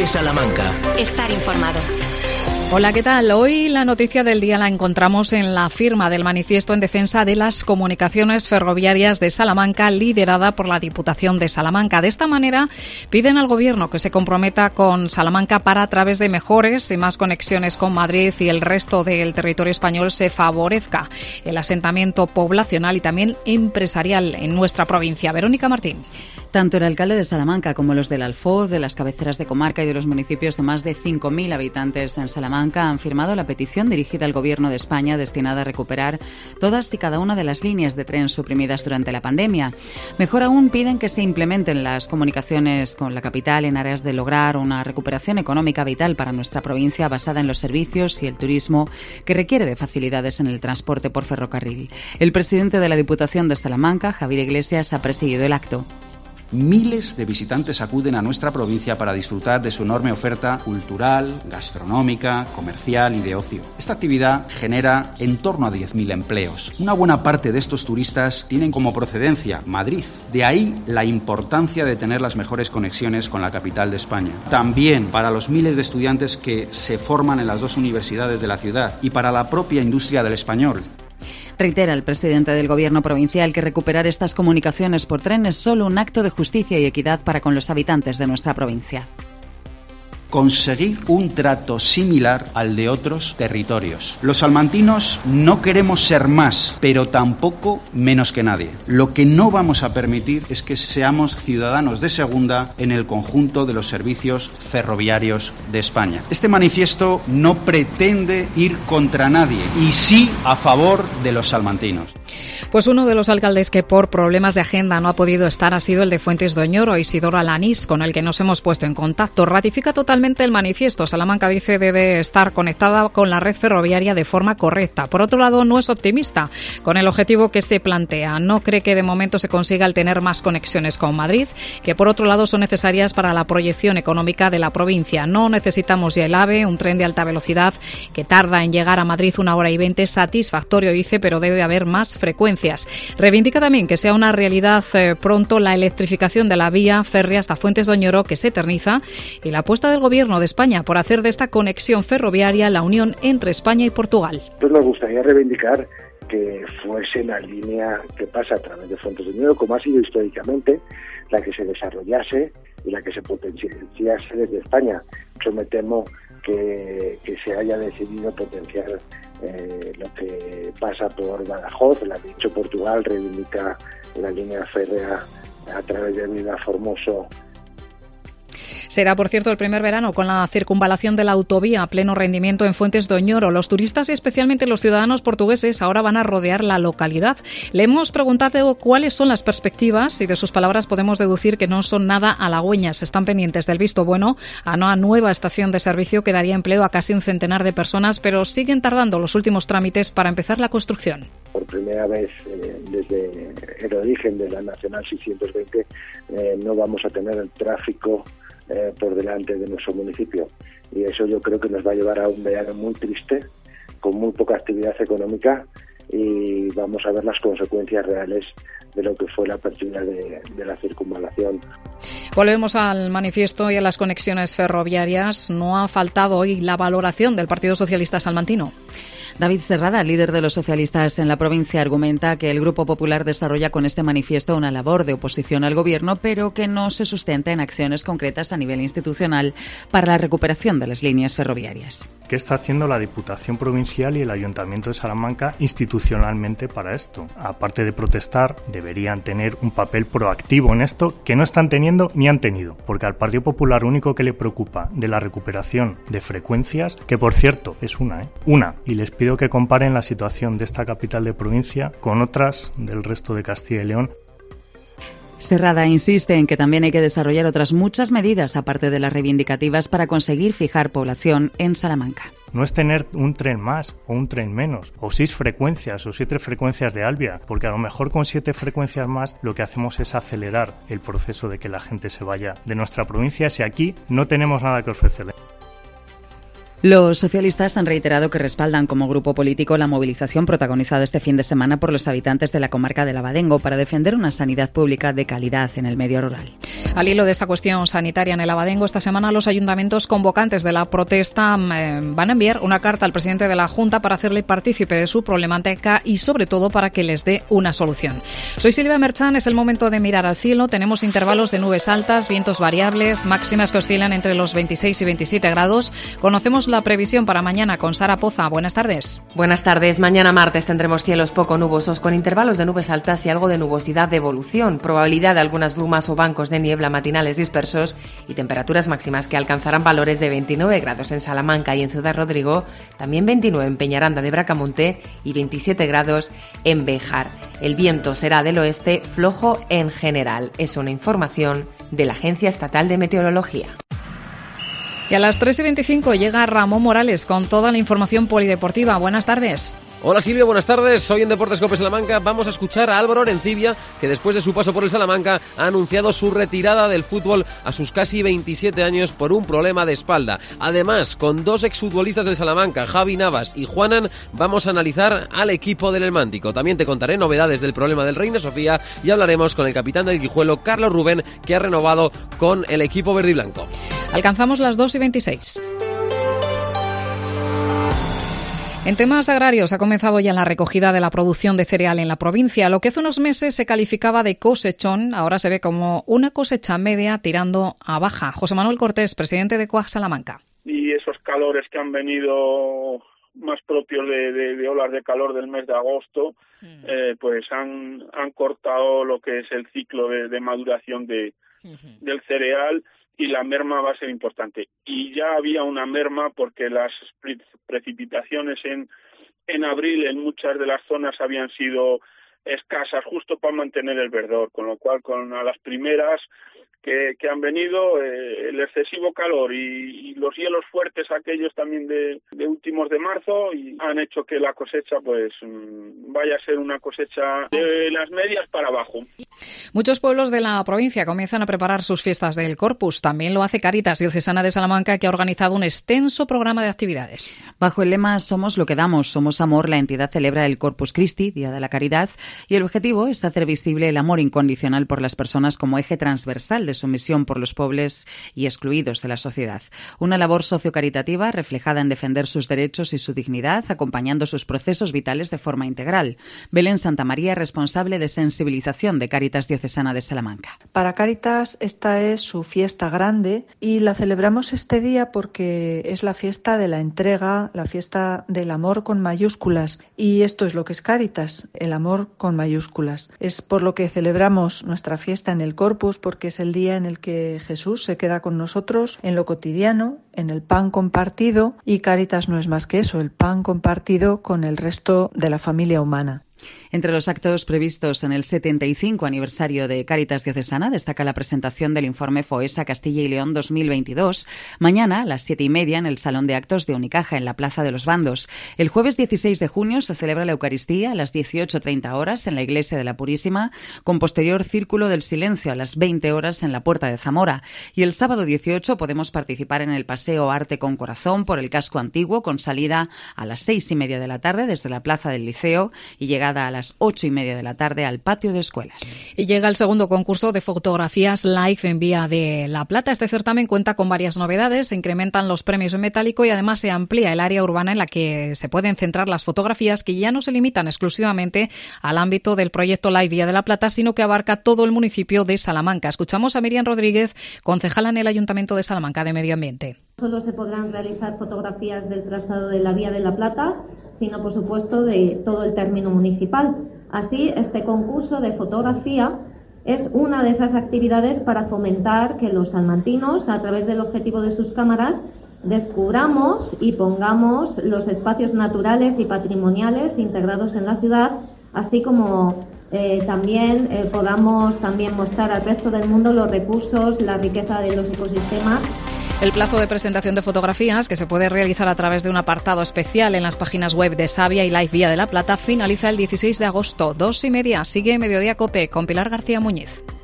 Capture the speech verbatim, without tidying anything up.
Salamanca. Estar informado. Hola, ¿qué tal? Hoy la noticia del día la encontramos en la firma del manifiesto en defensa de las comunicaciones ferroviarias de Salamanca, liderada por la Diputación de Salamanca. De esta manera, piden al Gobierno que se comprometa con Salamanca para, a través de mejores y más conexiones con Madrid y el resto del territorio español, se favorezca el asentamiento poblacional y también empresarial en nuestra provincia. Verónica Martín. Tanto el alcalde de Salamanca como los del Alfoz, de las cabeceras de comarca y de los municipios de más de cinco mil habitantes en Salamanca han firmado la petición dirigida al Gobierno de España destinada a recuperar todas y cada una de las líneas de tren suprimidas durante la pandemia. Mejor aún, piden que se implementen las comunicaciones con la capital en aras de lograr una recuperación económica vital para nuestra provincia basada en los servicios y el turismo, que requiere de facilidades en el transporte por ferrocarril. El presidente de la Diputación de Salamanca, Javier Iglesias, ha presidido el acto. Miles de visitantes acuden a nuestra provincia para disfrutar de su enorme oferta cultural, gastronómica, comercial y de ocio. Esta actividad genera en torno a diez mil empleos. Una buena parte de estos turistas tienen como procedencia Madrid. De ahí la importancia de tener las mejores conexiones con la capital de España. También para los miles de estudiantes que se forman en las dos universidades de la ciudad y para la propia industria del español. Reitera el presidente del Gobierno provincial que recuperar estas comunicaciones por tren es solo un acto de justicia y equidad para con los habitantes de nuestra provincia. Conseguir un trato similar al de otros territorios. Los salmantinos no queremos ser más, pero tampoco menos que nadie. Lo que no vamos a permitir es que seamos ciudadanos de segunda en el conjunto de los servicios ferroviarios de España. Este manifiesto no pretende ir contra nadie y sí a favor de los salmantinos. Pues uno de los alcaldes que por problemas de agenda no ha podido estar ha sido el de Fuentes de Oñoro, Isidoro Alanís, con el que nos hemos puesto en contacto. Ratifica totalmente el manifiesto. Salamanca, dice, debe estar conectada con la red ferroviaria de forma correcta. Por otro lado, no es optimista con el objetivo que se plantea. No cree que de momento se consiga el tener más conexiones con Madrid, que por otro lado son necesarias para la proyección económica de la provincia. No necesitamos ya el AVE, un tren de alta velocidad que tarda en llegar a Madrid una hora y veinte, satisfactorio, dice, pero debe haber más frecuencias. Reivindica también que sea una realidad eh, pronto la electrificación de la vía férrea hasta Fuentes de Oñoro, que se eterniza, y la apuesta del Gobierno de España por hacer de esta conexión ferroviaria la unión entre España y Portugal. Pues nos gustaría reivindicar que fuese la línea que pasa a través de Fuentes de Oñoro, como ha sido históricamente, la que se desarrollase y la que se potenciase desde España. Yo me temo que, que se haya decidido potenciar Eh, lo que pasa por Badajoz. Lo ha dicho Portugal, reivindica la línea férrea a través de Vilaformoso. Será, por cierto, el primer verano con la circunvalación de la autovía a pleno rendimiento en Fuentes de Oñoro. Los turistas y especialmente los ciudadanos portugueses ahora van a rodear la localidad. Le hemos preguntado cuáles son las perspectivas y de sus palabras podemos deducir que no son nada halagüeñas. Están pendientes del visto bueno a una nueva estación de servicio que daría empleo a casi un centenar de personas, pero siguen tardando los últimos trámites para empezar la construcción. Por primera vez eh, desde el origen de la Nacional seiscientos veinte eh, no vamos a tener el tráfico Eh, por delante de nuestro municipio, y eso yo creo que nos va a llevar a un verano muy triste, con muy poca actividad económica, y vamos a ver las consecuencias reales de lo que fue la apertura de, de la circunvalación. Volvemos al manifiesto y a las conexiones ferroviarias. No ha faltado hoy la valoración del Partido Socialista salmantino. David Serrada, líder de los socialistas en la provincia, argumenta que el Grupo Popular desarrolla con este manifiesto una labor de oposición al Gobierno, pero que no se sustenta en acciones concretas a nivel institucional para la recuperación de las líneas ferroviarias. ¿Qué está haciendo la Diputación Provincial y el Ayuntamiento de Salamanca institucionalmente para esto? Aparte de protestar, deberían tener un papel proactivo en esto que no están teniendo ni han tenido, porque al Partido Popular lo único que le preocupa de la recuperación de frecuencias, que por cierto es una, ¿eh? Una, y les pido que comparen la situación de esta capital de provincia con otras del resto de Castilla y León. Serrada insiste en que también hay que desarrollar otras muchas medidas, aparte de las reivindicativas, para conseguir fijar población en Salamanca. No es tener un tren más o un tren menos, o seis frecuencias o siete frecuencias de Alvia, porque a lo mejor con siete frecuencias más lo que hacemos es acelerar el proceso de que la gente se vaya de nuestra provincia si aquí no tenemos nada que ofrecerle. Los socialistas han reiterado que respaldan como grupo político la movilización protagonizada este fin de semana por los habitantes de la comarca del Abadengo para defender una sanidad pública de calidad en el medio rural. Al hilo de esta cuestión sanitaria en el Abadengo, esta semana los ayuntamientos convocantes de la protesta eh, van a enviar una carta al presidente de la Junta para hacerle partícipe de su problemática y sobre todo para que les dé una solución. Soy Silvia Merchán, es el momento de mirar al cielo. Tenemos intervalos de nubes altas, vientos variables, máximas que oscilan entre los veintiséis y veintisiete grados. Conocemos la previsión para mañana con Sara Poza. Buenas tardes. Buenas tardes. Mañana martes tendremos cielos poco nubosos con intervalos de nubes altas y algo de nubosidad de evolución, probabilidad de algunas brumas o bancos de niebla matinales dispersos y temperaturas máximas que alcanzarán valores de veintinueve grados en Salamanca y en Ciudad Rodrigo, también veintinueve en Peñaranda de Bracamonte y veintisiete grados en Béjar. El viento será del oeste flojo en general. Es una información de la Agencia Estatal de Meteorología. Y a las tres y veinticinco llega Ramón Morales con toda la información polideportiva. Buenas tardes. Hola Silvia, buenas tardes. Hoy en Deportes Cope Salamanca vamos a escuchar a Álvaro Arencibia, que después de su paso por el Salamanca ha anunciado su retirada del fútbol a sus casi veintisiete años por un problema de espalda. Además, con dos exfutbolistas del Salamanca, Javi Navas y Juanan, vamos a analizar al equipo del Elmántico. También te contaré novedades del problema del Reina Sofía y hablaremos con el capitán del Guijuelo, Carlos Rubén, que ha renovado con el equipo verde y blanco. Alcanzamos las dos y veintiséis. En temas agrarios ha comenzado ya la recogida de la producción de cereal en la provincia. Lo que hace unos meses se calificaba de cosechón, ahora se ve como una cosecha media tirando a baja. José Manuel Cortés, presidente de Coag Salamanca. Y esos calores que han venido más propios de, de, de olas de calor del mes de agosto, mm. eh, pues han, han cortado lo que es el ciclo de, de maduración de, uh-huh. del cereal. Y la merma va a ser importante. Y ya había una merma porque las pre- precipitaciones en, en abril en muchas de las zonas habían sido escasas, justo para mantener el verdor, con lo cual con a las primeras que, que han venido, eh, el excesivo calor y, y los hielos fuertes aquellos también de, de últimos de marzo y han hecho que la cosecha pues vaya a ser una cosecha de las medias para abajo. Muchos pueblos de la provincia comienzan a preparar sus fiestas del Corpus. También lo hace Cáritas Diocesana de Salamanca, que ha organizado un extenso programa de actividades. Bajo el lema Somos lo que damos, somos amor, la entidad celebra el Corpus Christi, Día de la Caridad, y el objetivo es hacer visible el amor incondicional por las personas como eje transversal de su misión por los pobres y excluidos de la sociedad. Una labor sociocaritativa reflejada en defender sus derechos y su dignidad, acompañando sus procesos vitales de forma integral. Belén Santamaría, responsable de sensibilización de Cáritas Diocesana de Salamanca. Para Cáritas esta es su fiesta grande y la celebramos este día porque es la fiesta de la entrega, la fiesta del amor con mayúsculas, y esto es lo que es Cáritas, el amor con mayúsculas. Es por lo que celebramos nuestra fiesta en el Corpus, porque es el día en el que Jesús se queda con nosotros en lo cotidiano, en el pan compartido, y Cáritas no es más que eso, el pan compartido con el resto de la familia humana. Entre los actos previstos en el setenta y cinco aniversario de Cáritas Diocesana destaca la presentación del informe FOESA Castilla y León dos mil veintidós, mañana a las siete y media en el Salón de Actos de Unicaja, en la Plaza de los Bandos. El jueves dieciséis de junio se celebra la Eucaristía a las dieciocho treinta horas en la Iglesia de la Purísima, con posterior Círculo del Silencio a las veinte horas en la Puerta de Zamora. Y el sábado dieciocho podemos participar en el Paseo Arte con Corazón por el Casco Antiguo, con salida a las seis y media de la tarde desde la Plaza del Liceo y llegada a las ocho y media de la tarde al patio de escuelas. Y llega el segundo concurso de fotografías live en Vía de la Plata. Este certamen cuenta con varias novedades, se incrementan los premios en metálico y además se amplía el área urbana en la que se pueden centrar las fotografías, que ya no se limitan exclusivamente al ámbito del proyecto Live Vía de la Plata, sino que abarca todo el municipio de Salamanca. Escuchamos a Miriam Rodríguez, concejala en el Ayuntamiento de Salamanca de Medio Ambiente. Solo se podrán realizar fotografías del trazado de la Vía de la Plata, sino por supuesto de todo el término municipal. Así, este concurso de fotografía es una de esas actividades para fomentar que los salmantinos, a través del objetivo de sus cámaras, descubramos y pongamos los espacios naturales y patrimoniales integrados en la ciudad, así como eh, también eh, podamos también mostrar al resto del mundo los recursos, la riqueza de los ecosistemas. El plazo de presentación de fotografías, que se puede realizar a través de un apartado especial en las páginas web de Savia y Live Vía de la Plata, finaliza el dieciséis de agosto, dos y media. Sigue Mediodía Cope con Pilar García Muñiz.